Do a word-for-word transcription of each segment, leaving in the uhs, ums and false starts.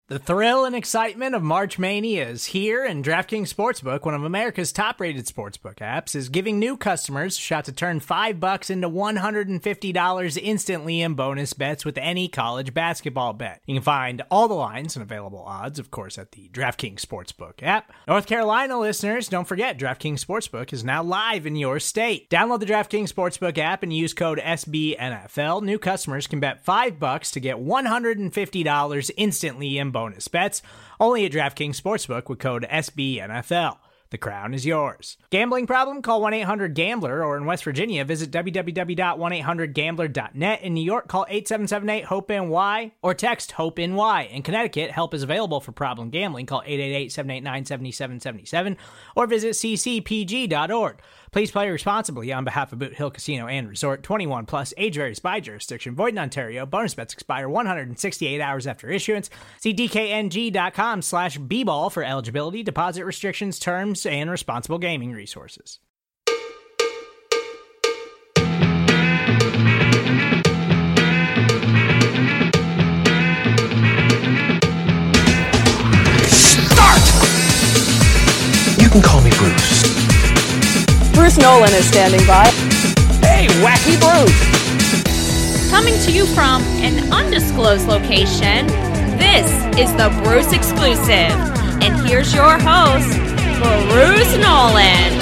The thrill and excitement of March Mania is here, and DraftKings Sportsbook, one of America's top-rated sportsbook apps, is giving new customers a shot to turn five bucks into one hundred fifty dollars instantly in bonus bets with any college basketball bet. You can find all the lines and available odds, of course, at the DraftKings Sportsbook app. North Carolina listeners, don't forget, DraftKings Sportsbook is now live in your state. Download the DraftKings Sportsbook app and use code S B N F L. New customers can bet five bucks to get one hundred fifty dollars instantly in bonus bets, only at DraftKings Sportsbook with code S B N F L. The crown is yours. Gambling problem? Call one eight hundred gambler, or in West Virginia, visit w w w dot one eight hundred gambler dot net. In New York, call eight seven seven eight hope N Y or text HOPE-NY. In Connecticut, help is available for problem gambling. Call eight eight eight, seven eight nine, seven seven seven seven or visit c c p g dot org. Please play responsibly on behalf of Boot Hill Casino and Resort. twenty-one plus, age varies by jurisdiction. Void in Ontario. Bonus bets expire one hundred sixty-eight hours after issuance. See d k n g dot com slash b ball for eligibility, deposit restrictions, terms, and responsible gaming resources. Start! You can call me Bruce. Bruce Nolan is standing by. Hey, Wacky Bruce! Coming to you from an undisclosed location, this is the Bruce Exclusive. And here's your host, Bruce Nolan.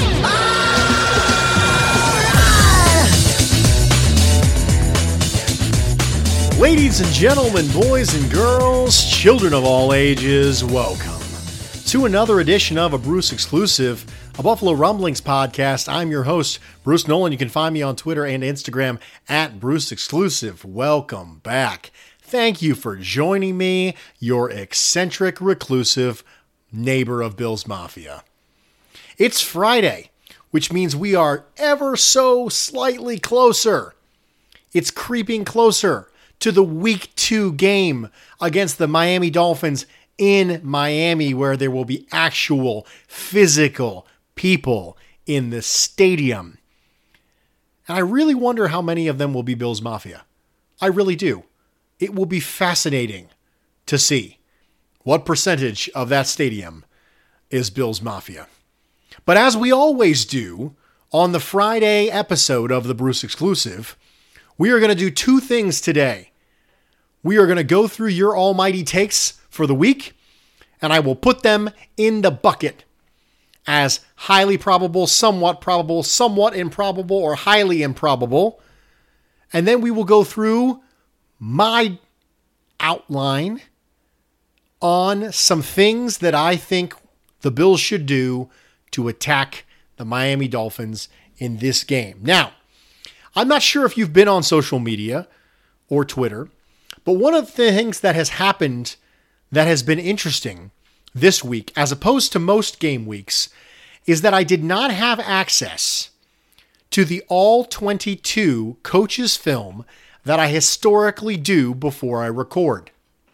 Ladies and gentlemen, boys and girls, children of all ages, welcome to another edition of a Bruce Exclusive, a Buffalo Rumblings podcast. I'm your host, Bruce Nolan. You can find me on Twitter and Instagram at Bruce Exclusive. Welcome back. Thank you for joining me, your eccentric, reclusive neighbor of Bills Mafia. It's Friday, which means we are ever so slightly closer. It's creeping closer to the week two game against the Miami Dolphins in Miami, where there will be actual physical people in the stadium. And I really wonder how many of them will be Bills Mafia. I really do. It will be fascinating to see what percentage of that stadium is Bills Mafia. But as we always do on the Friday episode of the Bruce Exclusive, we are going to do two things today. We are going to go through your almighty takes for the week, and I will put them in the bucket as highly probable, somewhat probable, somewhat improbable, or highly improbable. And then we will go through my outline on some things that I think the Bills should do to attack the Miami Dolphins in this game. Now, I'm not sure if you've been on social media or Twitter, but one of the things that has happened that has been interesting this week, as opposed to most game weeks, is that I did not have access to the all twenty-two coaches film that I historically do before I record,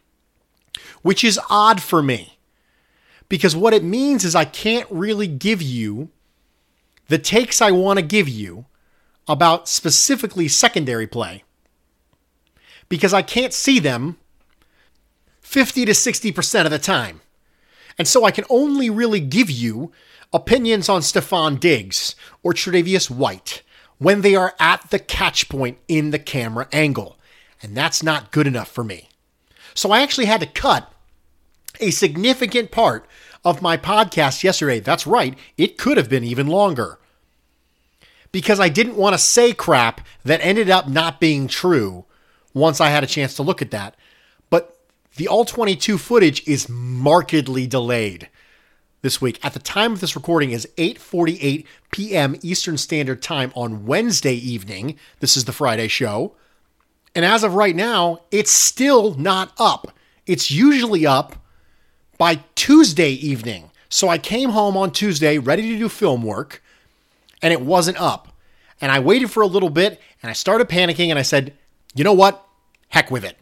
which is odd for me, because what it means is I can't really give you the takes I want to give you about specifically secondary play, because I can't see them fifty to sixty percent of the time. And so I can only really give you opinions on Stephon Diggs or Tre'Davious White when they are at the catch point in the camera angle. And that's not good enough for me. So I actually had to cut a significant part of my podcast yesterday. That's right, it could have been even longer, because I didn't want to say crap that ended up not being true once I had a chance to look at that. But the all twenty-two footage is markedly delayed this week. At the time of this recording is eight forty-eight p.m. Eastern Standard Time on Wednesday evening. This is the Friday show. And as of right now, it's still not up. It's usually up by Tuesday evening. So I came home on Tuesday ready to do film work, and it wasn't up. And I waited for a little bit, and I started panicking, and I said, you know what? Heck with it.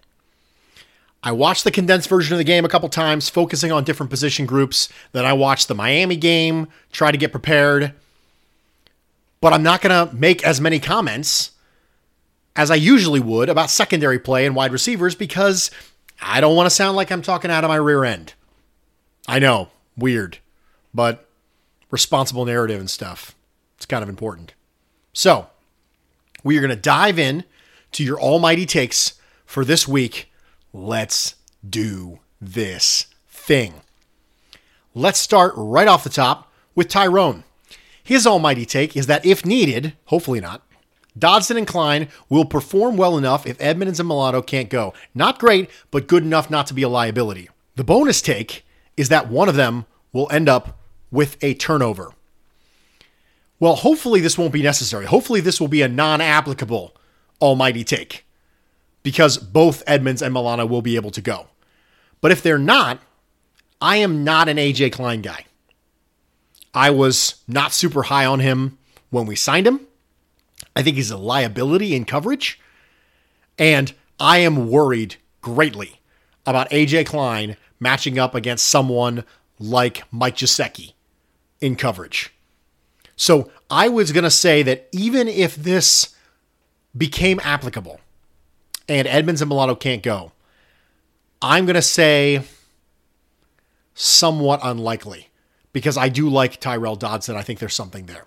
I watched the condensed version of the game a couple times, focusing on different position groups. Then I watched the Miami game, try to get prepared. But I'm not going to make as many comments as I usually would about secondary play and wide receivers, because I don't want to sound like I'm talking out of my rear end. I know, weird, but responsible narrative and stuff. It's kind of important. So, we are going to dive in to your almighty takes for this week. Let's do this thing. Let's start right off the top with Tyrone. His almighty take is that if needed, hopefully not, Dodson and Klein will perform well enough if Edmonds and Milano can't go. Not great, but good enough not to be a liability. The bonus take is that one of them will end up with a turnover. Well, hopefully this won't be necessary. Hopefully this will be a non-applicable almighty take because both Edmonds and Milano will be able to go. But if they're not, I am not an A J Klein guy. I was not super high on him when we signed him. I think he's a liability in coverage. And I am worried greatly about A J Klein matching up against someone like Mike Gesicki in coverage. So I was going to say that even if this became applicable and Edmonds and Milano can't go, I'm going to say somewhat unlikely because I do like Tyrell Dodson. I think there's something there.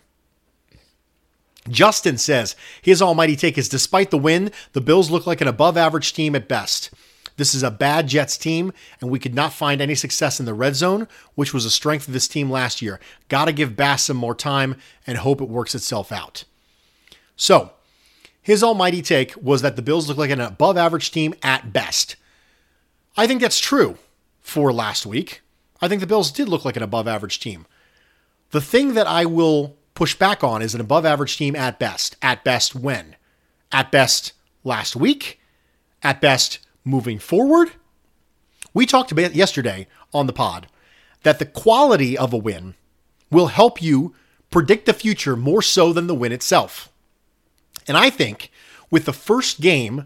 Justin says his almighty take is despite the win, the Bills look like an above average team at best. This is a bad Jets team, and we could not find any success in the red zone, which was a strength of this team last year. Got to give Bass some more time and hope it works itself out. So, his almighty take was that the Bills look like an above average team at best. I think that's true for last week. I think the Bills did look like an above average team. The thing that I will push back on is an above average team at best. At best when? At best last week? At best moving forward? We talked about yesterday on the pod that the quality of a win will help you predict the future more so than the win itself. And I think with the first game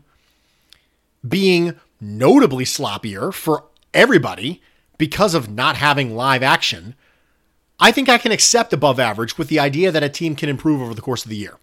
being notably sloppier for everybody because of not having live action, I think I can accept above average with the idea that a team can improve over the course of the year.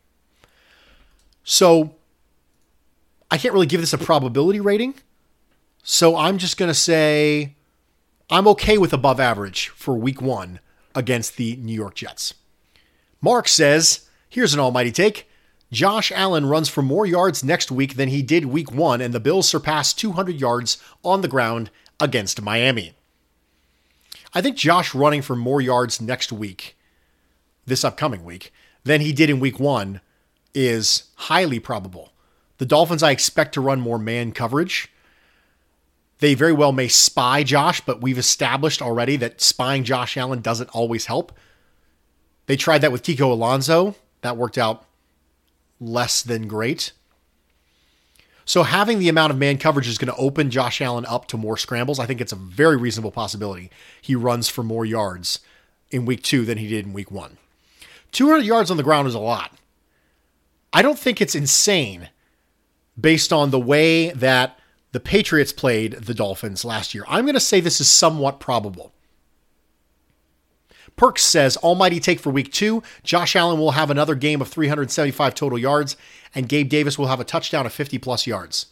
So I can't really give this a probability rating. So I'm just going to say I'm okay with above average for week one against the New York Jets. Mark says, here's an almighty take. Josh Allen runs for more yards next week than he did week one, and the Bills surpass two hundred yards on the ground against Miami. I think Josh running for more yards next week, this upcoming week, than he did in week one is highly probable. The Dolphins, I expect to run more man coverage. They very well may spy Josh, but we've established already that spying Josh Allen doesn't always help. They tried that with Kiko Alonso. That worked out less than great. So having the amount of man coverage is going to open Josh Allen up to more scrambles. I think it's a very reasonable possibility he runs for more yards in week two than he did in week one. two hundred yards on the ground is a lot. I don't think it's insane based on the way that the Patriots played the Dolphins last year. I'm going to say this is somewhat probable. Perks says, almighty take for week two, Josh Allen will have another game of three hundred seventy-five total yards, and Gabe Davis will have a touchdown of fifty plus yards.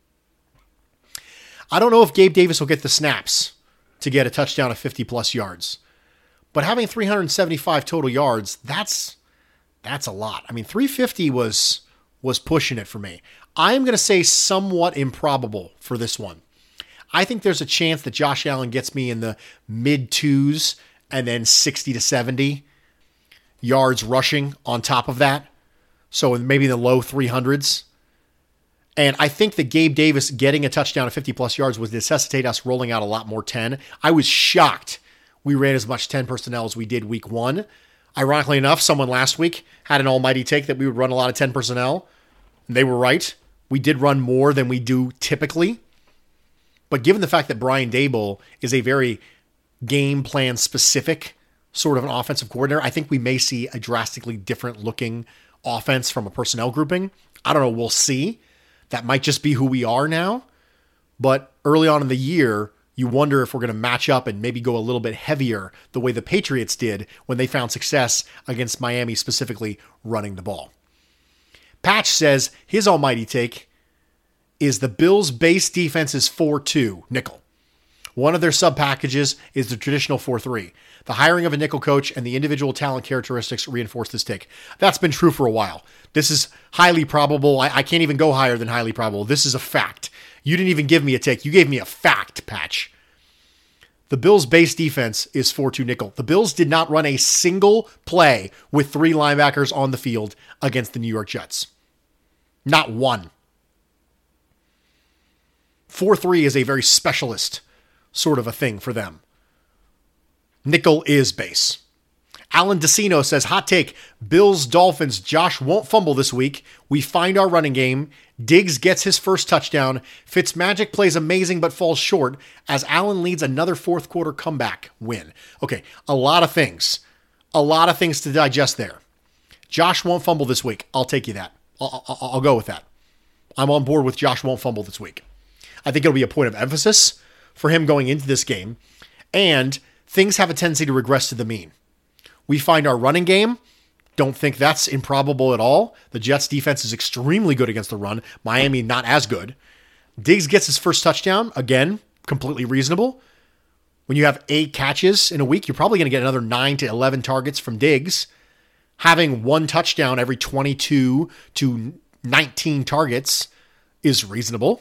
I don't know if Gabe Davis will get the snaps to get a touchdown of fifty plus yards, but having three hundred seventy-five total yards, that's that's a lot. I mean, three fifty was was pushing it for me. I'm going to say somewhat improbable for this one. I think there's a chance that Josh Allen gets me in the mid twos and then sixty to seventy yards rushing on top of that. So maybe in the low three hundreds. And I think that Gabe Davis getting a touchdown of fifty plus yards would necessitate us rolling out a lot more ten. I was shocked we ran as much ten personnel as we did week one. Ironically enough, someone last week had an almighty take that we would run a lot of ten personnel. And they were right. We did run more than we do typically. But given the fact that Brian Daboll is a very game plan specific sort of an offensive coordinator, I think we may see a drastically different looking offense from a personnel grouping. I don't know. We'll see. That might just be who we are now. But early on in the year, you wonder if we're going to match up and maybe go a little bit heavier the way the Patriots did when they found success against Miami, specifically running the ball. Patch says his almighty take is the Bills' base defense is four two nickel. One of their sub packages is the traditional four three. The hiring of a nickel coach and the individual talent characteristics reinforce this take. That's been true for a while. This is highly probable. I, I can't even go higher than highly probable. This is a fact. You didn't even give me a take. You gave me a fact, Patch. The Bills' base defense is four two nickel. The Bills did not run a single play with three linebackers on the field against the New York Jets. Not one. four three is a very specialist sort of a thing for them. Nickel is base. Alan DeCino says, hot take, Bills, Dolphins, Josh won't fumble this week. We find our running game. Diggs gets his first touchdown. Fitzmagic plays amazing but falls short as Allen leads another fourth quarter comeback win. Okay, a lot of things. A lot of things to digest there. Josh won't fumble this week. I'll take you that. I'll, I'll, I'll go with that. I'm on board with Josh won't fumble this week. I think it'll be a point of emphasis for him going into this game. And things have a tendency to regress to the mean. We find our running game. Don't think that's improbable at all. The Jets defense is extremely good against the run. Miami not as good. Diggs gets his first touchdown. Again, completely reasonable. When you have eight catches in a week, you're probably going to get another nine to eleven targets from Diggs. Having one touchdown every twenty-two to nineteen targets is reasonable.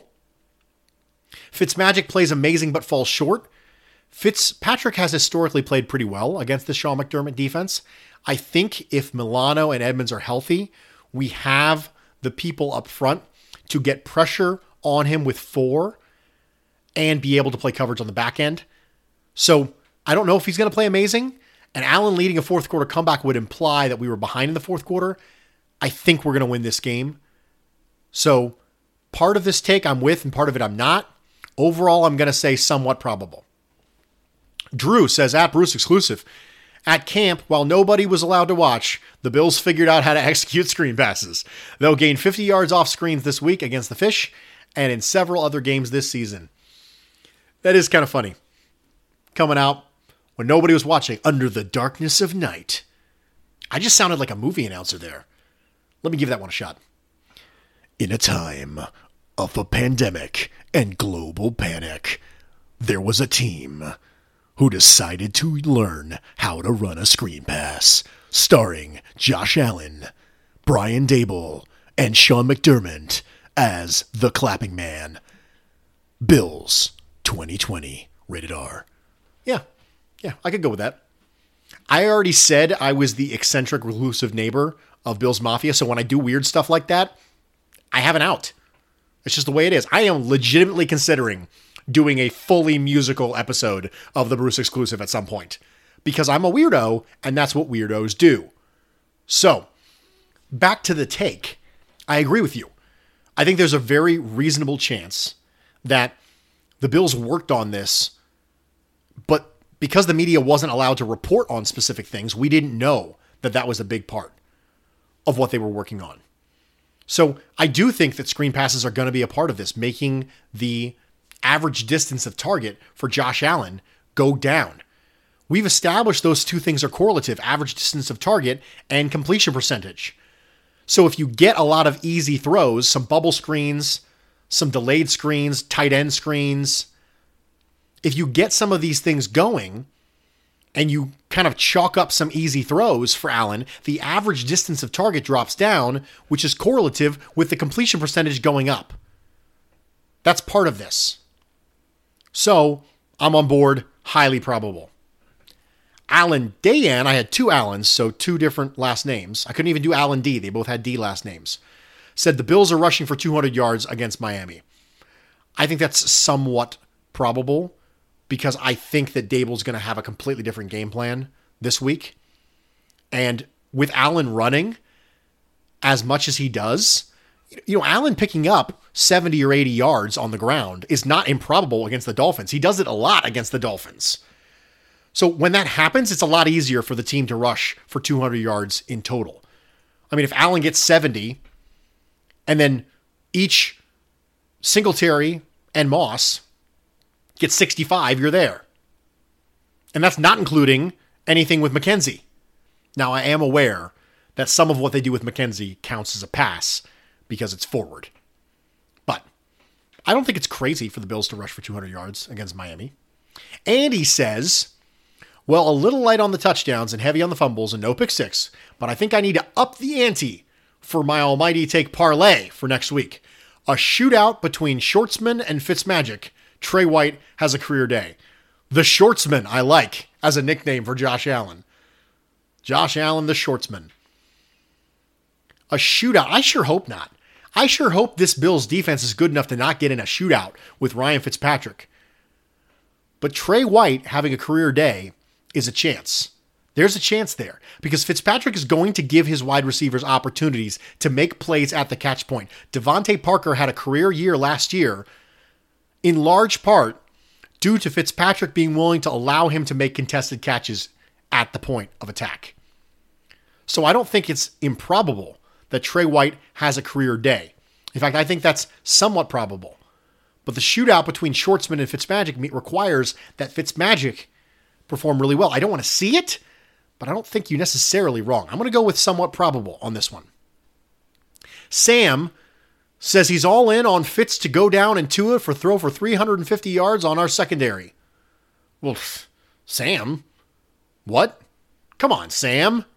Fitzmagic plays amazing but falls short. Fitzpatrick has historically played pretty well against the Sean McDermott defense. I think if Milano and Edmonds are healthy, we have the people up front to get pressure on him with four and be able to play coverage on the back end. So I don't know if he's going to play amazing. And Allen leading a fourth quarter comeback would imply that we were behind in the fourth quarter. I think we're going to win this game. So part of this take I'm with and part of it I'm not. Overall, I'm going to say somewhat probable. Drew says, at Bruce exclusive, at camp, while nobody was allowed to watch, the Bills figured out how to execute screen passes. They'll gain fifty yards off screens this week against the Fish and in several other games this season. That is kind of funny. Coming out when nobody was watching under the darkness of night. I just sounded like a movie announcer there. Let me give that one a shot. In a time of a pandemic and global panic, there was a team who decided to learn how to run a screen pass, starring Josh Allen, Brian Daboll, and Sean McDermott as the clapping man. Bills twenty twenty, rated R. Yeah, yeah, I could go with that. I already said I was the eccentric, reclusive neighbor of Bills Mafia, so when I do weird stuff like that, I have an out. It's just the way it is. I am legitimately considering doing a fully musical episode of the Bruce exclusive at some point because I'm a weirdo and that's what weirdos do. So back to the take. I agree with you. I think there's a very reasonable chance that the Bills worked on this, but because the media wasn't allowed to report on specific things, we didn't know that that was a big part of what they were working on. So I do think that screen passes are going to be a part of this, making the average distance of target for Josh Allen go down. We've established those two things are correlative, average distance of target and completion percentage. So if you get a lot of easy throws, some bubble screens, some delayed screens, tight end screens, if you get some of these things going and you kind of chalk up some easy throws for Allen, the average distance of target drops down, which is correlative with the completion percentage going up. That's part of this. So I'm on board, highly probable. Alan Dayan, I had two Allens, so two different last names. I couldn't even do Alan D. They both had D last names. Said the Bills are rushing for two hundred yards against Miami. I think that's somewhat probable because I think that Daboll's going to have a completely different game plan this week. And with Allen running as much as he does, you know, Allen picking up seventy or eighty yards on the ground is not improbable against the Dolphins. He does it a lot against the Dolphins. So when that happens, it's a lot easier for the team to rush for two hundred yards in total. I mean, if Allen gets seventy and then each Singletary and Moss get sixty-five, you're there. And that's not including anything with McKenzie. Now, I am aware that some of what they do with McKenzie counts as a pass because it's forward. But I don't think it's crazy for the Bills to rush for two hundred yards against Miami. Andy says, well, a little light on the touchdowns and heavy on the fumbles and no pick six, but I think I need to up the ante for my almighty take parlay for next week. A shootout between Shortsman and Fitzmagic. Trey White has a career day. The Shortsman I like as a nickname for Josh Allen. Josh Allen, the Shortsman. A shootout. I sure hope not. I sure hope this Bills defense is good enough to not get in a shootout with Ryan Fitzpatrick. But Trey White having a career day is a chance. There's a chance there because Fitzpatrick is going to give his wide receivers opportunities to make plays at the catch point. Devontae Parker had a career year last year in large part due to Fitzpatrick being willing to allow him to make contested catches at the point of attack. So I don't think it's improbable that Trey White has a career day. In fact, I think that's somewhat probable. But the shootout between Shortsman and Fitzmagic requires that Fitzmagic perform really well. I don't want to see it, but I don't think you're necessarily wrong. I'm going to go with somewhat probable on this one. Sam says he's all in on Fitz to go down and Tua for throw for three hundred fifty yards on our secondary. Well, Sam? What? Come on, Sam.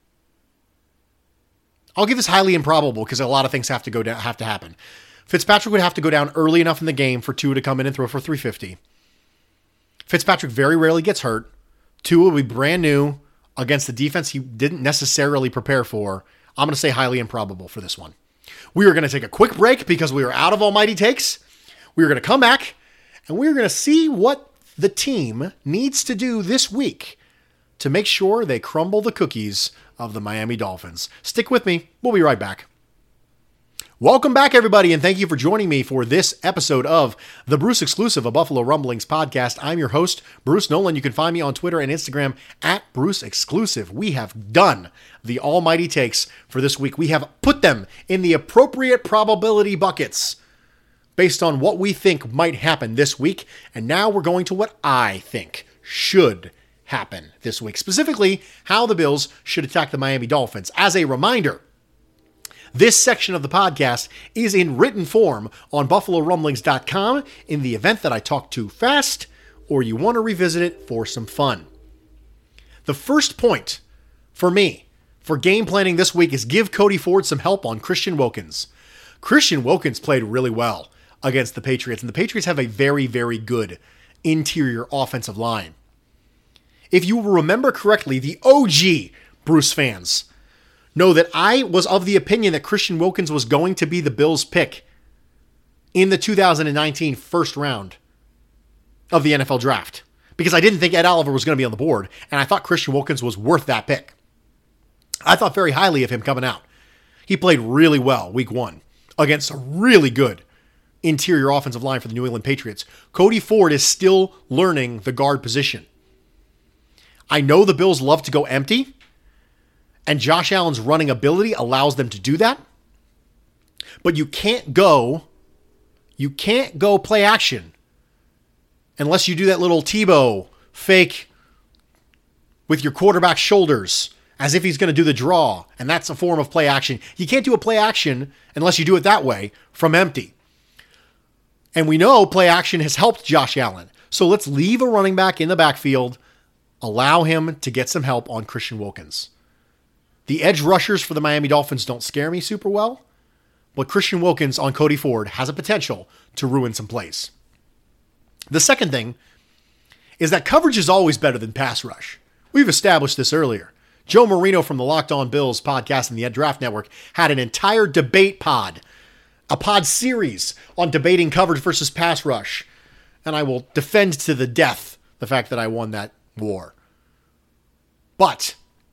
I'll give this highly improbable because a lot of things have to go down, have to happen. Fitzpatrick would have to go down early enough in the game for Tua to come in and throw for three fifty. Fitzpatrick very rarely gets hurt. Tua will be brand new against the defense he didn't necessarily prepare for. I'm going to say highly improbable for this one. We are going to take a quick break because we are out of almighty takes. We are going to come back and we are going to see what the team needs to do this week to make sure they crumble the cookies of the Miami Dolphins. Stick with me. We'll be right back. Welcome back, everybody, and thank you for joining me for this episode of the Bruce Exclusive, a Buffalo Rumblings podcast. I'm your host, Bruce Nolan. You can find me on Twitter and Instagram at Bruce Exclusive. We have done the almighty takes for this week. We have put them in the appropriate probability buckets based on what we think might happen this week. And now we're going to what I think should happen this week, specifically how the Bills should attack the Miami Dolphins. As a reminder, this section of the podcast is in written form on buffalo rumblings dot com in the event that I talk too fast or you want to revisit it for some fun. The first point for me for game planning this week is give Cody Ford some help on Christian Wilkins. Christian Wilkins played really well against the Patriots, and the Patriots have a very, very good interior offensive line. If you will remember correctly, the O G Bruce fans know that I was of the opinion that Christian Wilkins was going to be the Bills' pick in the two thousand nineteen first round of the N F L draft because I didn't think Ed Oliver was going to be on the board, and I thought Christian Wilkins was worth that pick. I thought very highly of him coming out. He played really well week one against a really good interior offensive line for the New England Patriots. Cody Ford is still learning the guard position. I know the Bills love to go empty, and Josh Allen's running ability allows them to do that. But you can't go, you can't go play action unless you do that little Tebow fake with your quarterback's shoulders as if he's going to do the draw. And that's a form of play action. You can't do a play action unless you do it that way from empty. And we know play action has helped Josh Allen. So let's leave a running back in the backfield, allow him to get some help on Christian Wilkins. The edge rushers for the Miami Dolphins don't scare me super well, but Christian Wilkins on Cody Ford has a potential to ruin some plays. The second thing is that coverage is always better than pass rush. We've established this earlier. Joe Marino from the Locked On Bills podcast and the Ed Draft Network had an entire debate pod, a pod series on debating coverage versus pass rush, and I will defend to the death the fact that I won that war. But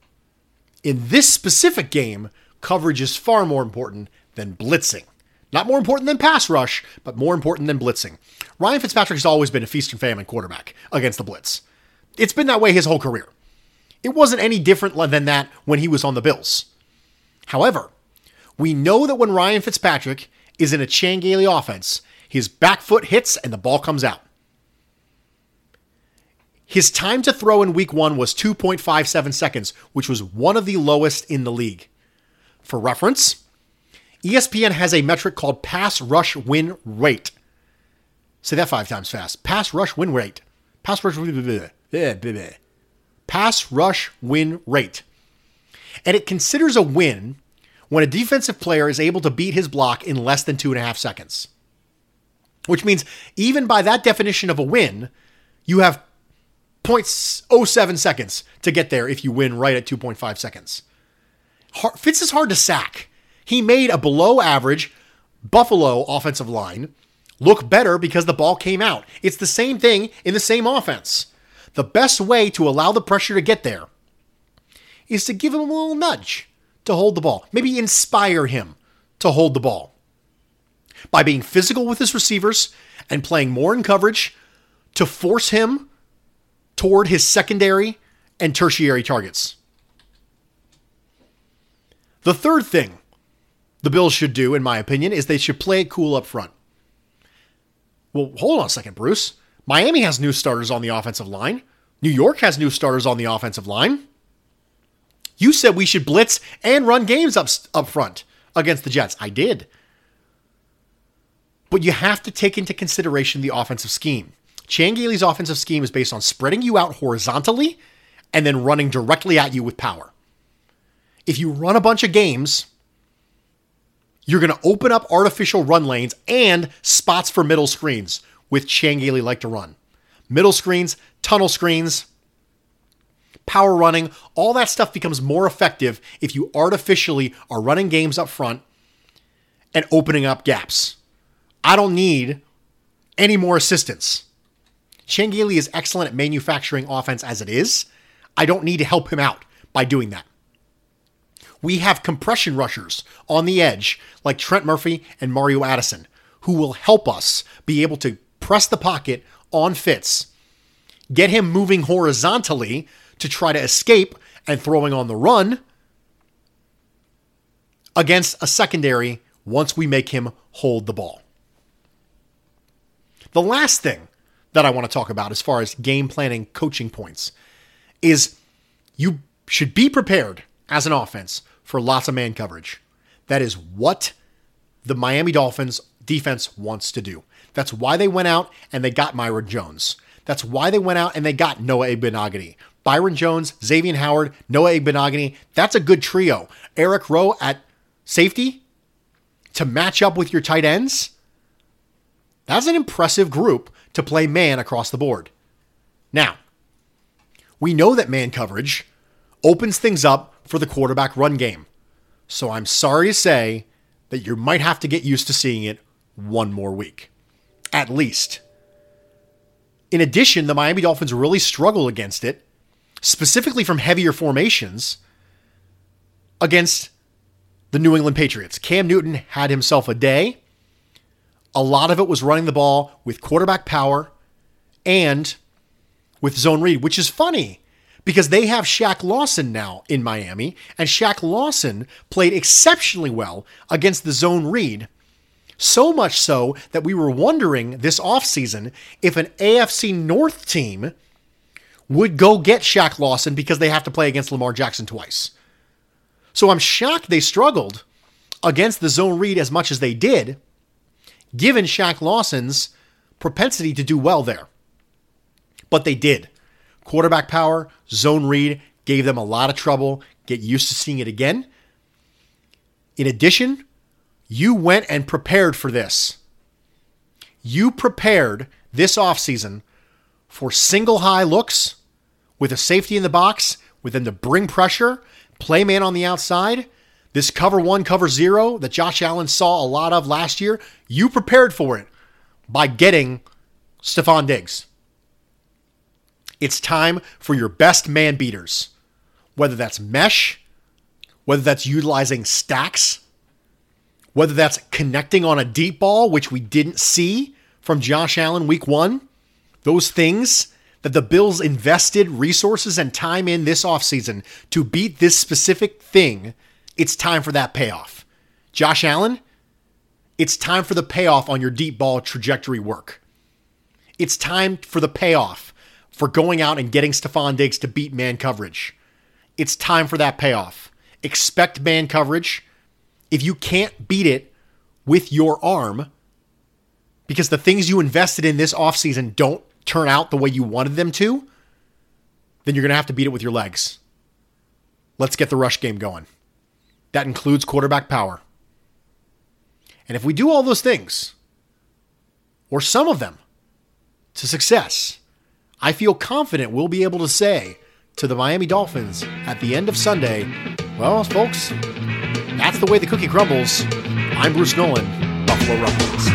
in this specific game, coverage is far more important than blitzing. Not more important than pass rush, but more important than blitzing. Ryan Fitzpatrick has always been a feast and famine quarterback against the blitz. It's been that way his whole career. It wasn't any different than that when he was on the Bills. However, we know that when Ryan Fitzpatrick is in a Chan Gailey offense, his back foot hits and the ball comes out. His time to throw in week one was two point five seven seconds, which was one of the lowest in the league. For reference, E S P N has a metric called pass rush win rate. Say that five times fast. Pass rush win rate. Pass rush Pass rush win rate. And it considers a win when a defensive player is able to beat his block in less than two and a half seconds. Which means even by that definition of a win, you have zero point zero seven seconds to get there if you win right at two point five seconds. Fitz is hard to sack. He made a below average Buffalo offensive line look better because the ball came out. It's the same thing in the same offense. The best way to allow the pressure to get there is to give him a little nudge to hold the ball. Maybe inspire him to hold the ball. By being physical with his receivers and playing more in coverage to force him toward his secondary and tertiary targets. The third thing the Bills should do, in my opinion, is they should play it cool up front. Well, hold on a second, Bruce. Miami has new starters on the offensive line. New York has new starters on the offensive line. You said we should blitz and run games up, up front against the Jets. I did. But you have to take into consideration the offensive scheme. Chan Gailey's offensive scheme is based on spreading you out horizontally and then running directly at you with power. If you run a bunch of games, you're going to open up artificial run lanes and spots for middle screens, which Chan Gailey like to run. Middle screens, tunnel screens, power running, all that stuff becomes more effective if you artificially are running games up front and opening up gaps. I don't need any more assistance. Chan Gailey is excellent at manufacturing offense as it is. I don't need to help him out by doing that. We have compression rushers on the edge like Trent Murphy and Mario Addison who will help us be able to press the pocket on Fitz, get him moving horizontally to try to escape and throwing on the run against a secondary once we make him hold the ball. The last thing that I want to talk about as far as game planning coaching points is you should be prepared as an offense for lots of man coverage. That is what the Miami Dolphins defense wants to do. That's why they went out and they got Myron Jones. That's why they went out and they got Noah Igbenogany. Byron Jones, Xavier Howard, Noah Igbenogany. That's a good trio. Eric Rowe at safety to match up with your tight ends. That's an impressive group to play man across the board. Now, we know that man coverage opens things up for the quarterback run game. So I'm sorry to say that you might have to get used to seeing it one more week. At least. In addition, the Miami Dolphins really struggle against it, specifically from heavier formations, against the New England Patriots. Cam Newton had himself a day. A lot of it was running the ball with quarterback power and with zone read, which is funny because they have Shaq Lawson now in Miami, and Shaq Lawson played exceptionally well against the zone read. So much so that we were wondering this offseason if an A F C North team would go get Shaq Lawson because they have to play against Lamar Jackson twice. So I'm shocked they struggled against the zone read as much as they did, given Shaq Lawson's propensity to do well there. But they did. Quarterback power, zone read, gave them a lot of trouble. Get used to seeing it again. In addition, you went and prepared for this. You prepared this offseason for single high looks with a safety in the box, with them to bring pressure, play man on the outside. This cover one, cover zero that Josh Allen saw a lot of last year, you prepared for it by getting Stephon Diggs. It's time for your best man beaters, whether that's mesh, whether that's utilizing stacks, whether that's connecting on a deep ball, which we didn't see from Josh Allen week one. Those things that the Bills invested resources and time in this offseason to beat this specific thing, it's time for that payoff. Josh Allen, it's time for the payoff on your deep ball trajectory work. It's time for the payoff for going out and getting Stephon Diggs to beat man coverage. It's time for that payoff. Expect man coverage. If you can't beat it with your arm, because the things you invested in this offseason don't turn out the way you wanted them to, then you're going to have to beat it with your legs. Let's get the rush game going. That includes quarterback power. And if we do all those things, or some of them, to success, I feel confident we'll be able to say to the Miami Dolphins at the end of Sunday, well, folks, that's the way the cookie crumbles. I'm Bruce Nolan, Buffalo Rumblings.